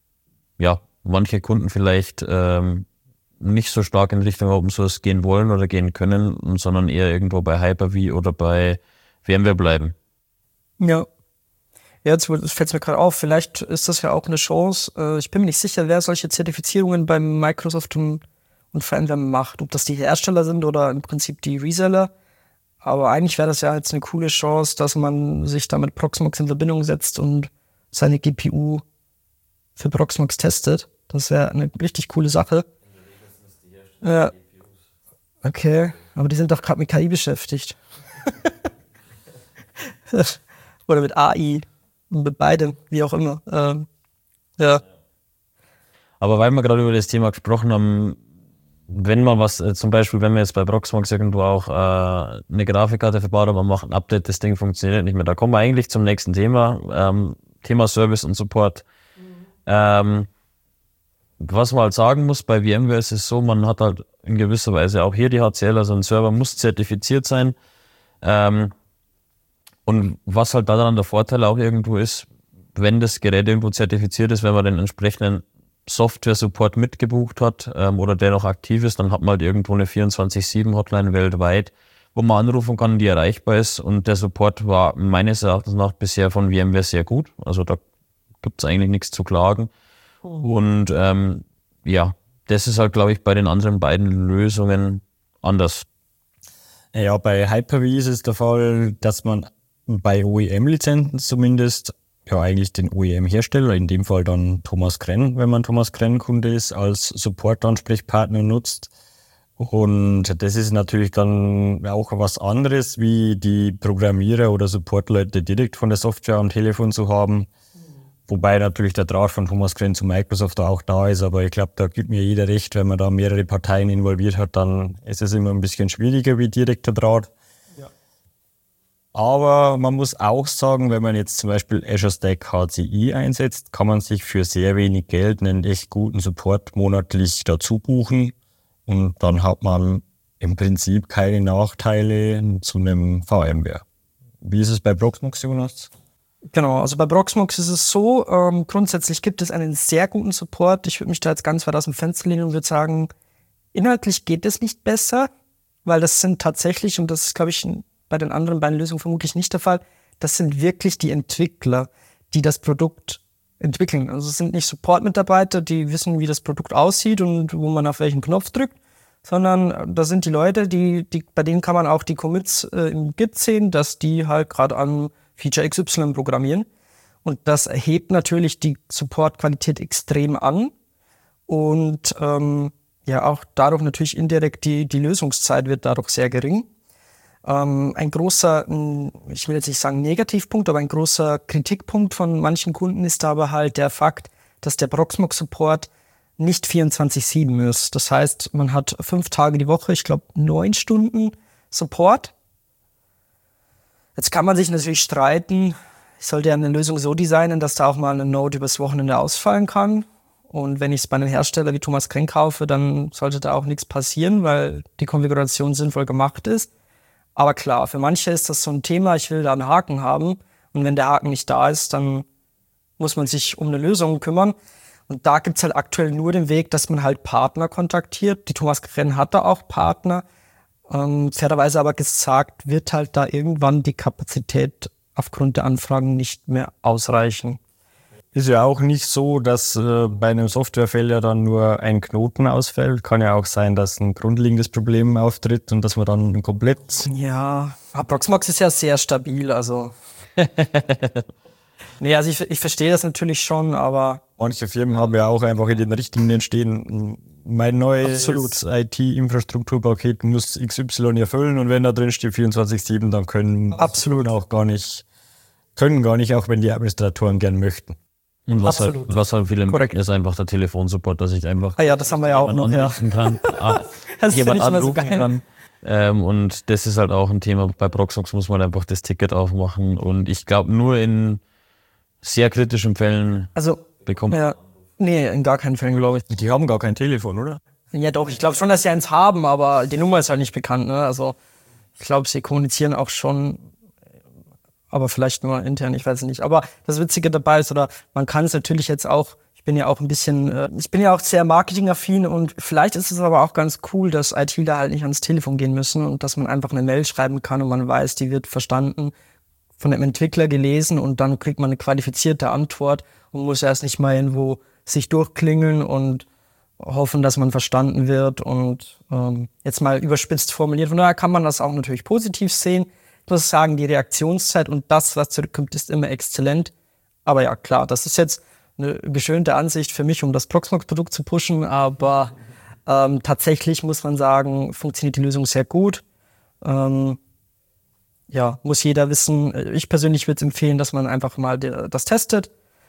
ja manche Kunden vielleicht ähm, nicht so stark in Richtung Open Source gehen wollen oder gehen können, sondern eher irgendwo bei Hyper-V oder bei VMware bleiben. Ja. Ja, jetzt fällt es mir gerade auf, vielleicht ist das ja auch eine Chance. Äh, ich bin mir nicht sicher, wer solche Zertifizierungen bei Microsoft und, und VMware macht. Ob das die Hersteller sind oder im Prinzip die Reseller. Aber eigentlich wäre das ja jetzt eine coole Chance, dass man sich da mit Proxmox in Verbindung setzt und seine G P U für Proxmox testet. Das wäre eine richtig coole Sache. Ja. Okay, aber die sind doch gerade mit K I beschäftigt. Oder mit A I. Mit beidem, wie auch immer. Ähm, ja. Aber weil wir gerade über das Thema gesprochen haben, wenn man was, äh, zum Beispiel, wenn wir jetzt bei Proxmox irgendwo auch äh, eine Grafikkarte verbaut haben, man macht ein Update, das Ding funktioniert nicht mehr. Da kommen wir eigentlich zum nächsten Thema, ähm, Thema Service und Support. Mhm. Ähm, was man halt sagen muss, bei VMware ist es so, man hat halt in gewisser Weise auch hier die H C L, also ein Server muss zertifiziert sein. Ähm, Und was halt daran der Vorteil auch irgendwo ist, wenn das Gerät irgendwo zertifiziert ist, wenn man den entsprechenden Software-Support mitgebucht hat ähm, oder der noch aktiv ist, dann hat man halt irgendwo eine vierundzwanzig sieben Hotline weltweit, wo man anrufen kann, die erreichbar ist. Und der Support war meines Erachtens nach bisher von VMware sehr gut. Also da gibt es eigentlich nichts zu klagen. Und ähm, ja, das ist halt, glaube ich, bei den anderen beiden Lösungen anders. Ja, bei Hyper-V ist es der Fall, dass man bei O E M-Lizenzen zumindest ja eigentlich den O E M-Hersteller, in dem Fall dann Thomas Krenn, wenn man Thomas Krenn-Kunde ist, als Support-Ansprechpartner nutzt. Und das ist natürlich dann auch was anderes, wie die Programmierer oder Supportleute direkt von der Software am Telefon zu haben. Wobei natürlich der Draht von Thomas Krenn zu Microsoft auch da ist, aber ich glaube, da gibt mir jeder recht, wenn man da mehrere Parteien involviert hat, dann ist es immer ein bisschen schwieriger wie direkter Draht. Ja. Aber man muss auch sagen, wenn man jetzt zum Beispiel Azure Stack H C I einsetzt, kann man sich für sehr wenig Geld einen echt guten Support monatlich dazu buchen und dann hat man im Prinzip keine Nachteile zu einem VMware. Wie ist es bei Proxmox, Jonas? Genau, also bei Proxmox ist es so, ähm, grundsätzlich gibt es einen sehr guten Support. Ich würde mich da jetzt ganz weit aus dem Fenster lehnen und würde sagen, inhaltlich geht es nicht besser, weil das sind tatsächlich, und das ist, glaube ich, bei den anderen beiden Lösungen vermutlich nicht der Fall, das sind wirklich die Entwickler, die das Produkt entwickeln. Also es sind nicht Support-Mitarbeiter, die wissen, wie das Produkt aussieht und wo man auf welchen Knopf drückt, sondern da sind die Leute, die, die, bei denen kann man auch die Commits äh, im Git sehen, dass die halt gerade an Feature X Y programmieren. Und das erhebt natürlich die Support-Qualität extrem an und ähm, ja auch dadurch natürlich indirekt die, die Lösungszeit wird dadurch sehr gering. Ähm, ein großer, ich will jetzt nicht sagen Negativpunkt, aber ein großer Kritikpunkt von manchen Kunden ist aber halt der Fakt, dass der Proxmox-Support nicht vierundzwanzig sieben ist. Das heißt, man hat fünf Tage die Woche, ich glaube neun Stunden Support. Jetzt kann man sich natürlich streiten, ich sollte ja eine Lösung so designen, dass da auch mal eine Node übers Wochenende ausfallen kann. Und wenn ich es bei einem Hersteller wie Thomas Krenk kaufe, dann sollte da auch nichts passieren, weil die Konfiguration sinnvoll gemacht ist. Aber klar, für manche ist das so ein Thema, ich will da einen Haken haben. Und wenn der Haken nicht da ist, dann muss man sich um eine Lösung kümmern. Und da gibt's halt aktuell nur den Weg, dass man halt Partner kontaktiert. Die Thomas Krenn hat da auch Partner. Ähm, fairerweise aber gesagt, wird halt da irgendwann die Kapazität aufgrund der Anfragen nicht mehr ausreichen. Ist ja auch nicht so, dass äh, bei einem Softwarefehler dann nur ein Knoten ausfällt. Kann ja auch sein, dass ein grundlegendes Problem auftritt und dass man dann komplett... Ja, Proxmox ist ja sehr stabil, also... nee, also ich, ich verstehe das natürlich schon, aber... Manche Firmen haben ja auch einfach in den Richtlinien stehen, mein neues I T-Infrastrukturpaket muss X Y erfüllen und wenn da drin steht vierundzwanzig sieben, dann können Absolut auch gar nicht, können gar nicht, auch wenn die Administratoren gern möchten. Und was halt, Absolut. was halt viele Korrekt. ist einfach der Telefonsupport, dass ich einfach Ah ja, das haben wir ja auch noch, ja. anrufen kann, ah, Das ist jemand nicht mehr so anrufen geil. kann. Ähm, und das ist halt auch ein Thema. Bei Proxmox muss man einfach das Ticket aufmachen. Und ich glaube, nur in sehr kritischen Fällen Also, bekommt ja, nee, in gar keinen Fällen, glaube ich. Die haben gar kein Telefon, oder? Ja doch, ich glaube schon, dass sie eins haben, aber die Nummer ist halt nicht bekannt, ne? Also ich glaube, sie kommunizieren auch schon, aber vielleicht nur intern, ich weiß es nicht. Aber das Witzige dabei ist, oder man kann es natürlich jetzt auch, ich bin ja auch ein bisschen, äh, ich bin ja auch sehr marketingaffin und vielleicht ist es aber auch ganz cool, dass ITler halt nicht ans Telefon gehen müssen und dass man einfach eine Mail schreiben kann und man weiß, die wird verstanden, von dem Entwickler gelesen und dann kriegt man eine qualifizierte Antwort und muss erst nicht mal irgendwo sich durchklingeln und hoffen, dass man verstanden wird und ähm, jetzt mal überspitzt formuliert. Von daher kann man das auch natürlich positiv sehen. Ich muss sagen, die Reaktionszeit und das, was zurückkommt, ist immer exzellent. Aber ja, klar, das ist jetzt eine geschönte Ansicht für mich, um das Proxmox-Produkt zu pushen, aber ähm, tatsächlich muss man sagen, funktioniert die Lösung sehr gut. Ähm, ja, muss jeder wissen. Ich persönlich würde es empfehlen, dass man einfach mal de- das testet.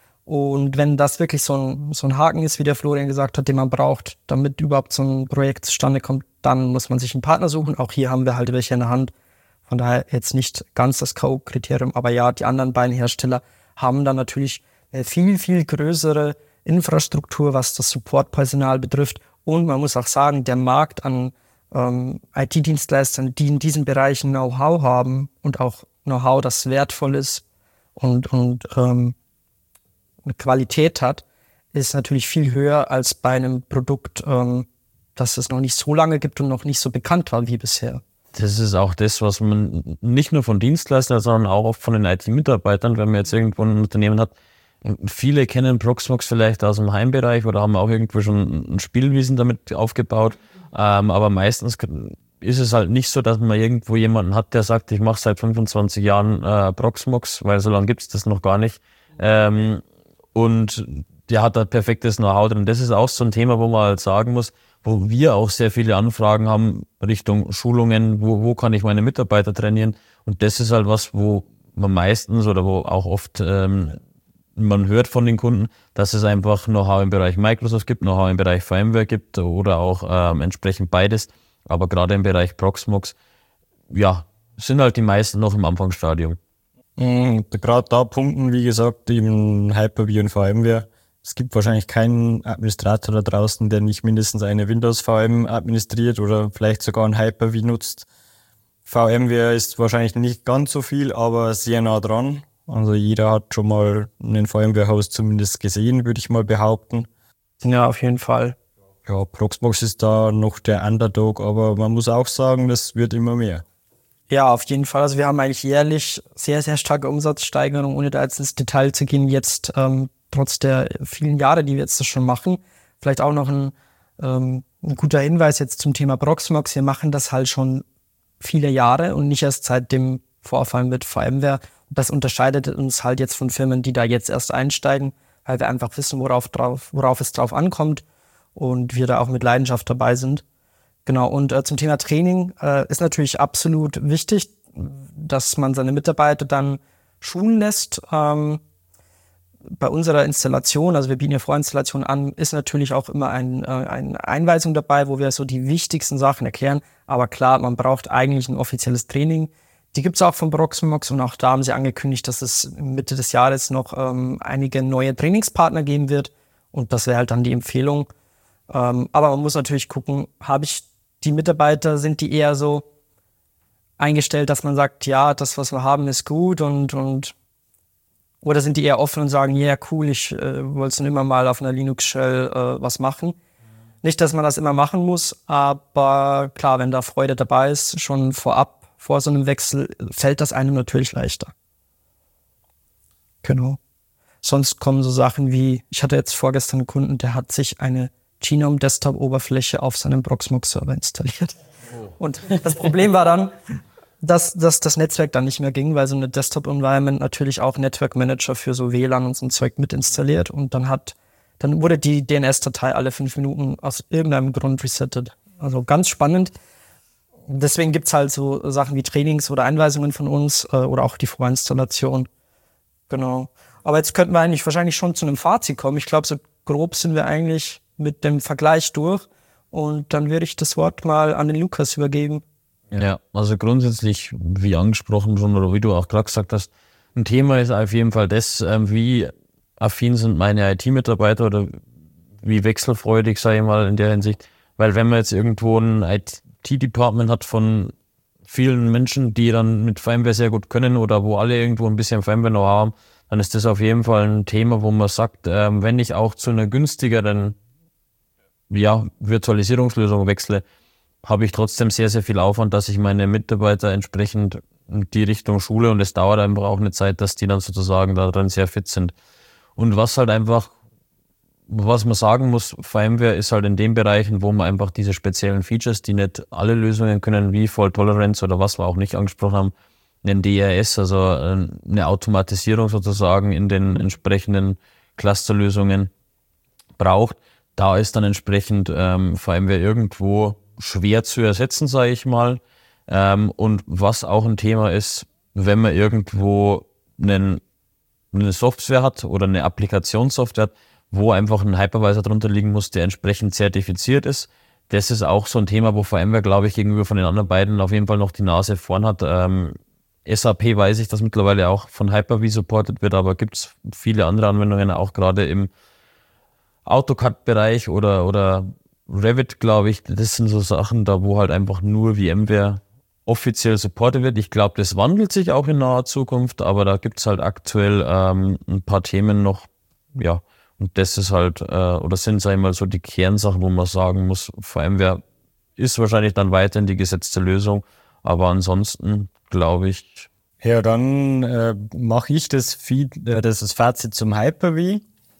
Und wenn das wirklich so ein, so ein Haken ist, wie der Florian gesagt hat, den man braucht, damit überhaupt so ein Projekt zustande kommt, dann muss man sich einen Partner suchen. Auch hier haben wir halt welche in der Hand. Von daher jetzt nicht ganz das K O-Kriterium. Aber ja, die anderen beiden Hersteller haben dann natürlich eine viel, viel größere Infrastruktur, was das Supportpersonal betrifft. Und man muss auch sagen, der Markt an ähm, I T-Dienstleistern, die in diesen Bereichen Know-how haben und auch Know-how, das wertvoll ist und, und ähm, eine Qualität hat, ist natürlich viel höher als bei einem Produkt, ähm, das es noch nicht so lange gibt und noch nicht so bekannt war wie bisher. Das ist auch das, was man nicht nur von Dienstleistern, sondern auch oft von den I T-Mitarbeitern, wenn man jetzt irgendwo ein Unternehmen hat. Viele kennen Proxmox vielleicht aus dem Heimbereich oder haben auch irgendwo schon ein Spielwissen damit aufgebaut. Ähm, aber meistens ist es halt nicht so, dass man irgendwo jemanden hat, der sagt, ich mache seit fünfundzwanzig Jahren äh, Proxmox, weil so lange gibt es das noch gar nicht. Ähm, und der hat da perfektes Know-how drin. Das ist auch so ein Thema, wo man halt sagen muss, wo wir auch sehr viele Anfragen haben Richtung Schulungen, wo, wo kann ich meine Mitarbeiter trainieren. Und das ist halt was, wo man meistens oder wo auch oft ähm, man hört von den Kunden, dass es einfach Know-how im Bereich Microsoft gibt, Know-how im Bereich VMware gibt oder auch ähm, entsprechend beides. Aber gerade im Bereich Proxmox, ja, sind halt die meisten noch im Anfangsstadium. Mhm, gerade da punkten, wie gesagt, im Hyper-V und VMware. Es gibt wahrscheinlich keinen Administrator da draußen, der nicht mindestens eine Windows-V M administriert oder vielleicht sogar ein Hyper-V nutzt. VMware ist wahrscheinlich nicht ganz so viel, aber sehr nah dran. Also jeder hat schon mal einen VMware-Host zumindest gesehen, würde ich mal behaupten. Ja, auf jeden Fall. Ja, Proxmox ist da noch der Underdog, aber man muss auch sagen, das wird immer mehr. Ja, auf jeden Fall. Also wir haben eigentlich jährlich sehr, sehr starke Umsatzsteigerung, ohne da jetzt ins Detail zu gehen. Jetzt ähm, trotz der vielen Jahre, die wir jetzt das schon machen. Vielleicht auch noch ein, ähm, ein guter Hinweis jetzt zum Thema Proxmox. Wir machen das halt schon viele Jahre und nicht erst seit dem Vorfall mit VMware. Das unterscheidet uns halt jetzt von Firmen, die da jetzt erst einsteigen, weil wir einfach wissen, worauf, drauf, worauf es drauf ankommt und wir da auch mit Leidenschaft dabei sind. Genau, und äh, zum Thema Training äh, ist natürlich absolut wichtig, dass man seine Mitarbeiter dann schulen lässt. Ähm, bei unserer Installation, also wir bieten ja Vorinstallation an, ist natürlich auch immer ein, äh, eine Einweisung dabei, wo wir so die wichtigsten Sachen erklären. Aber klar, man braucht eigentlich ein offizielles Training. Die gibt es auch von Proxmox und auch da haben sie angekündigt, dass es Mitte des Jahres noch ähm, einige neue Trainingspartner geben wird. Und das wäre halt dann die Empfehlung. Ähm, aber man muss natürlich gucken, habe ich die Mitarbeiter, sind die eher so eingestellt, dass man sagt, ja, das, was wir haben, ist gut und, und oder sind die eher offen und sagen, ja, yeah, cool, ich äh, wollte schon immer mal auf einer Linux-Shell äh, was machen. Mhm. Nicht, dass man das immer machen muss, aber klar, wenn da Freude dabei ist, schon vorab, vor so einem Wechsel, fällt das einem natürlich leichter. Genau. Sonst kommen so Sachen wie, ich hatte jetzt vorgestern einen Kunden, der hat sich eine Genome-Desktop-Oberfläche auf seinem Proxmox-Server installiert. Oh. Und das Problem war dann, dass, dass das Netzwerk dann nicht mehr ging, weil so eine Desktop-Environment natürlich auch Network Manager für so W L A N und so ein Zeug mit installiert und dann hat, dann wurde die D N S-Datei alle fünf Minuten aus irgendeinem Grund resettet. Also ganz spannend. Deswegen gibt's halt so Sachen wie Trainings oder Einweisungen von uns äh, oder auch die Vorinstallation. Genau. Aber jetzt könnten wir eigentlich wahrscheinlich schon zu einem Fazit kommen. Ich glaube, so grob sind wir eigentlich mit dem Vergleich durch und dann würde ich das Wort mal an den Lukas übergeben. Ja, also grundsätzlich, wie angesprochen schon oder wie du auch gerade gesagt hast, ein Thema ist auf jeden Fall das, wie affin sind meine I T-Mitarbeiter oder wie wechselfreudig, sage ich mal, in der Hinsicht. Weil wenn man jetzt irgendwo ein I T-Department hat von vielen Menschen, die dann mit VMware sehr gut können oder wo alle irgendwo ein bisschen VMware-Know-how haben, dann ist das auf jeden Fall ein Thema, wo man sagt, wenn ich auch zu einer günstigeren ja, Virtualisierungslösung wechsle, habe ich trotzdem sehr, sehr viel Aufwand, dass ich meine Mitarbeiter entsprechend in die Richtung schule und es dauert einfach auch eine Zeit, dass die dann sozusagen da drin sehr fit sind. Und was halt einfach, was man sagen muss, VMware ist halt in den Bereichen, wo man einfach diese speziellen Features, die nicht alle Lösungen können, wie Fault Tolerance oder was wir auch nicht angesprochen haben, einen D R S, also eine Automatisierung sozusagen in den entsprechenden Clusterlösungen braucht. Da ist dann entsprechend ähm, VMware irgendwo schwer zu ersetzen, sage ich mal. Ähm, und was auch ein Thema ist, wenn man irgendwo einen, eine Software hat oder eine Applikationssoftware hat, wo einfach ein Hypervisor drunter liegen muss, der entsprechend zertifiziert ist. Das ist auch so ein Thema, wo VMware, glaube ich, gegenüber von den anderen beiden auf jeden Fall noch die Nase vorn hat. Ähm, S A P weiß ich, dass mittlerweile auch von Hyper-V supported wird, aber gibt es viele andere Anwendungen, auch gerade im AutoCAD-Bereich oder, oder Revit, glaube ich. Das sind so Sachen, da wo halt einfach nur VMware offiziell supported wird. Ich glaube, das wandelt sich auch in naher Zukunft, aber da gibt es halt aktuell ähm, ein paar Themen noch, ja, und das ist halt, äh, oder sind, sag ich mal, so die Kernsachen, wo man sagen muss, VMware ist wahrscheinlich dann weiterhin die gesetzte Lösung, aber ansonsten glaube ich. Ja, dann äh, mache ich das, Feed, äh, das, das Fazit zum Hyper-V.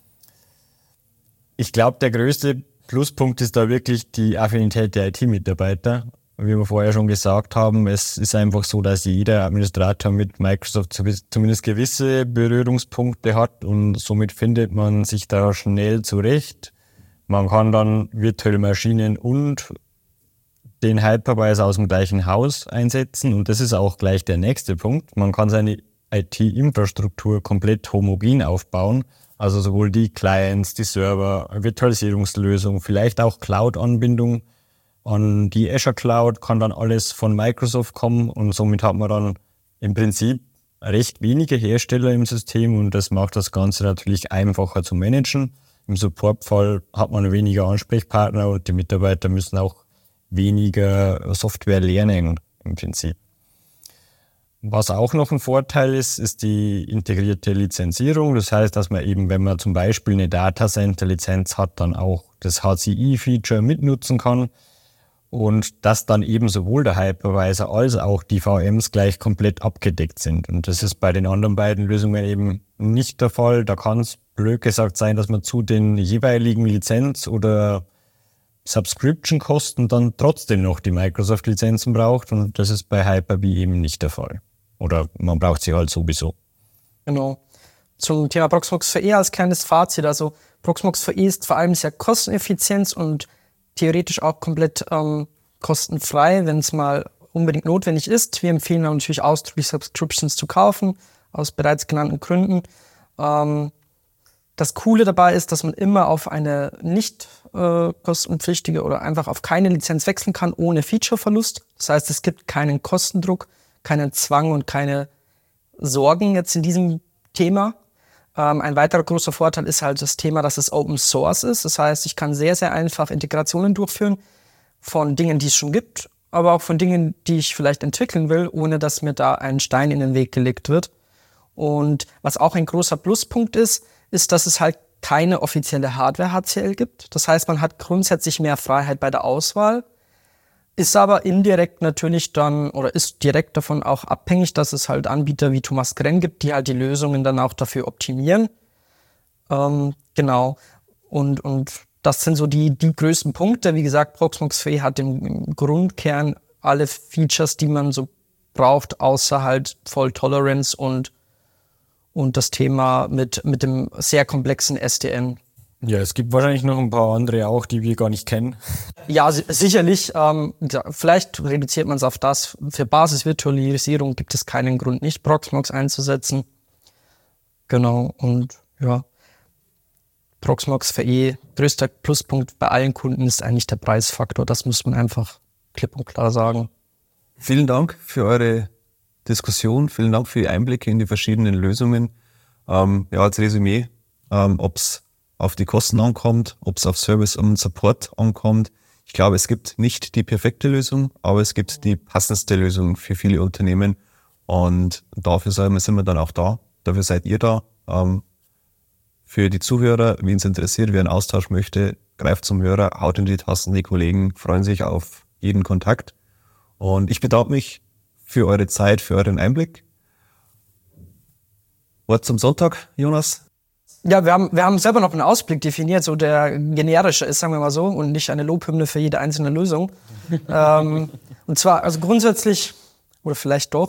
Ich glaube, der größte Pluspunkt ist da wirklich die Affinität der I T-Mitarbeiter. Wie wir vorher schon gesagt haben, es ist einfach so, dass jeder Administrator mit Microsoft zumindest gewisse Berührungspunkte hat und somit findet man sich da schnell zurecht. Man kann dann virtuelle Maschinen und den Hypervisor aus dem gleichen Haus einsetzen und das ist auch gleich der nächste Punkt. Man kann seine I T-Infrastruktur komplett homogen aufbauen, also sowohl die Clients, die Server, Virtualisierungslösung, vielleicht auch Cloud-Anbindung an die Azure Cloud, kann dann alles von Microsoft kommen und somit hat man dann im Prinzip recht wenige Hersteller im System und das macht das Ganze natürlich einfacher zu managen. Im Supportfall hat man weniger Ansprechpartner und die Mitarbeiter müssen auch weniger Software lernen im Prinzip. Was auch noch ein Vorteil ist, ist die integrierte Lizenzierung. Das heißt, dass man eben, wenn man zum Beispiel eine Datacenter-Lizenz hat, dann auch das H C I-Feature mitnutzen kann. und dass dann eben sowohl der Hypervisor als auch die V Ms gleich komplett abgedeckt sind. Und das ist bei den anderen beiden Lösungen eben nicht der Fall. Da kann es blöd gesagt sein, dass man zu den jeweiligen Lizenz- oder Subscription-Kosten dann trotzdem noch die Microsoft-Lizenzen braucht. Und das ist bei Hyper-V eben nicht der Fall. Oder man braucht sie halt sowieso. Genau. Zum Thema Proxmox V E als kleines Fazit. Also Proxmox V E ist vor allem sehr kosteneffizient und theoretisch auch komplett ähm, kostenfrei, wenn es mal unbedingt notwendig ist. Wir empfehlen natürlich ausdrücklich Subscriptions zu kaufen, aus bereits genannten Gründen. Ähm, das Coole dabei ist, dass man immer auf eine nicht äh, kostenpflichtige oder einfach auf keine Lizenz wechseln kann, ohne Featureverlust. Das heißt, es gibt keinen Kostendruck, keinen Zwang und keine Sorgen jetzt in diesem Thema. Ähm, ein weiterer großer Vorteil ist halt das Thema, dass es Open Source ist. Das heißt, ich kann sehr, sehr einfach Integrationen durchführen von Dingen, die es schon gibt, aber auch von Dingen, die ich vielleicht entwickeln will, ohne dass mir da ein Stein in den Weg gelegt wird. Und was auch ein großer Pluspunkt ist, ist, dass es halt keine offizielle Hardware-H C L gibt. Das heißt, man hat grundsätzlich mehr Freiheit bei der Auswahl, ist aber indirekt natürlich dann oder ist direkt davon auch abhängig, dass es halt Anbieter wie Thomas Grenn gibt, die halt die Lösungen dann auch dafür optimieren. Ähm, genau. Und, und das sind so die, die größten Punkte. Wie gesagt, Proxmox V E hat im, im Grundkern alle Features, die man so braucht, außer halt Fault Tolerance und und das Thema mit, mit dem sehr komplexen S D N. Ja, es gibt wahrscheinlich noch ein paar andere auch, die wir gar nicht kennen. Ja, si- sicherlich. Ähm, ja, vielleicht reduziert man es auf das. Für Basisvirtualisierung gibt es keinen Grund, nicht Proxmox einzusetzen. Genau, und ja, Proxmox V E, größter Pluspunkt bei allen Kunden ist eigentlich der Preisfaktor. Das muss man einfach klipp und klar sagen. Vielen Dank für eure Diskussion. Vielen Dank für die Einblicke in die verschiedenen Lösungen. Ähm, ja, als Resümee, ähm, ob es auf die Kosten ankommt, ob es auf Service und Support ankommt. Ich glaube, es gibt nicht die perfekte Lösung, aber es gibt die passendste Lösung für viele Unternehmen. Und dafür sind wir dann auch da. Dafür seid ihr da. Ähm, für die Zuhörer, wen es interessiert, wer einen Austausch möchte, greift zum Hörer, haut in die Tasten. Die Kollegen freuen sich auf jeden Kontakt. Und ich bedanke mich für eure Zeit, für euren Einblick. Wort zum Sonntag, Jonas? Ja, wir haben, wir haben selber noch einen Ausblick definiert, so der generische ist, sagen wir mal so, und nicht eine Lobhymne für jede einzelne Lösung. ähm, und zwar, also grundsätzlich, oder vielleicht doch,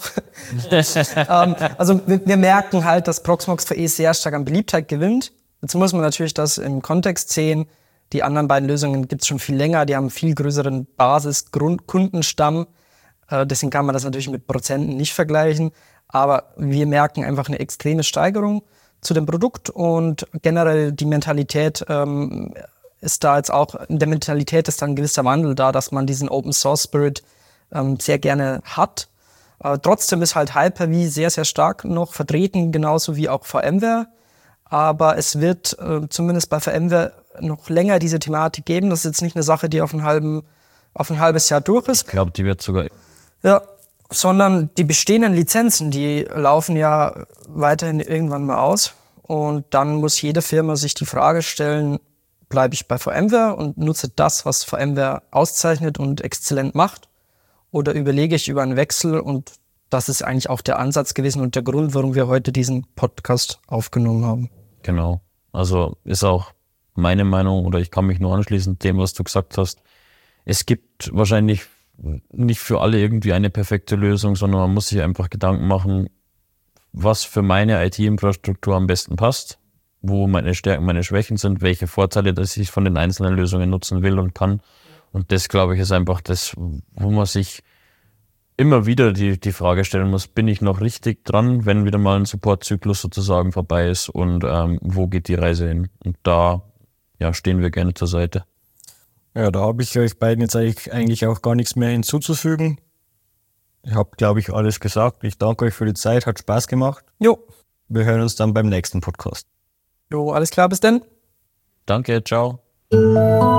ähm, also wir, wir merken halt, dass Proxmox V E sehr stark an Beliebtheit gewinnt. Jetzt muss man natürlich das im Kontext sehen. Die anderen beiden Lösungen gibt es schon viel länger, die haben einen viel größeren Basis-Kundenstamm. Deswegen kann man das natürlich mit Prozenten nicht vergleichen. Aber wir merken einfach eine extreme Steigerung zu dem Produkt und generell die Mentalität ähm, ist da jetzt auch, in der Mentalität ist da ein gewisser Wandel da, dass man diesen Open Source Spirit ähm, sehr gerne hat. Äh, trotzdem ist halt Hyper-V sehr, sehr stark noch vertreten, genauso wie auch VMware. Aber es wird äh, zumindest bei VMware noch länger diese Thematik geben. Das ist jetzt nicht eine Sache, die auf, einen halben, auf ein halbes Jahr durch ist. Ich glaube, die wird sogar... Ja, sondern die bestehenden Lizenzen, die laufen ja weiterhin irgendwann mal aus. Und dann muss jede Firma sich die Frage stellen, bleibe ich bei VMware und nutze das, was VMware auszeichnet und exzellent macht? Oder überlege ich über einen Wechsel? Und das ist eigentlich auch der Ansatz gewesen und der Grund, warum wir heute diesen Podcast aufgenommen haben. Genau. Also ist auch meine Meinung, oder ich kann mich nur anschließen dem, was du gesagt hast. Es gibt wahrscheinlich nicht für alle irgendwie eine perfekte Lösung, sondern man muss sich einfach Gedanken machen, was für meine I T-Infrastruktur am besten passt, wo meine Stärken, meine Schwächen sind, welche Vorteile, dass ich von den einzelnen Lösungen nutzen will und kann. Und das, glaube ich, ist einfach das, wo man sich immer wieder die, die Frage stellen muss, bin ich noch richtig dran, wenn wieder mal ein Supportzyklus sozusagen vorbei ist und ähm, wo geht die Reise hin? Und da ja, stehen wir gerne zur Seite. Ja, da habe ich euch beiden jetzt eigentlich auch gar nichts mehr hinzuzufügen. Ich habe, glaube ich, alles gesagt. Ich danke euch für die Zeit, hat Spaß gemacht. Jo. Wir hören uns dann beim nächsten Podcast. Jo, alles klar, bis denn. Danke, ciao.